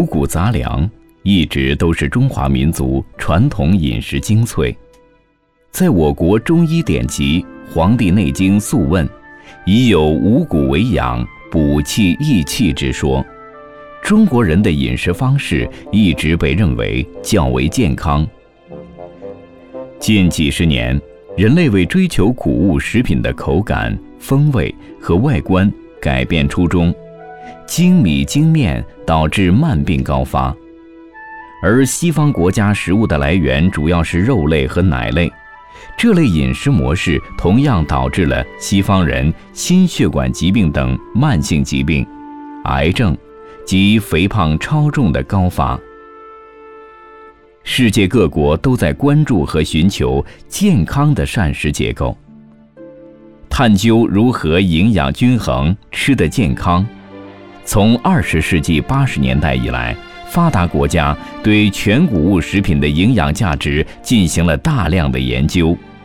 谷杂粮一直都是中华民族传统饮食精粹。在我国中医典籍《黄帝内经·素问》已有五谷为养、补气益气之说。中国人的饮食方式一直被认为较为健康。近几十年，人类为追求谷物食品的口感、风味和外观改变初衷，精米精面导致慢病高发。而西方国家食物的来源主要是肉类和奶类，这类饮食模式同样导致了西方人心血管疾病等慢性疾病、癌症及肥胖超重的高发。世界各国都在关注和寻求健康的膳食结构，探究如何营养均衡、吃得健康。从20世纪80年代以来，发达国家对全谷物食品的营养价值进行了大量的研究，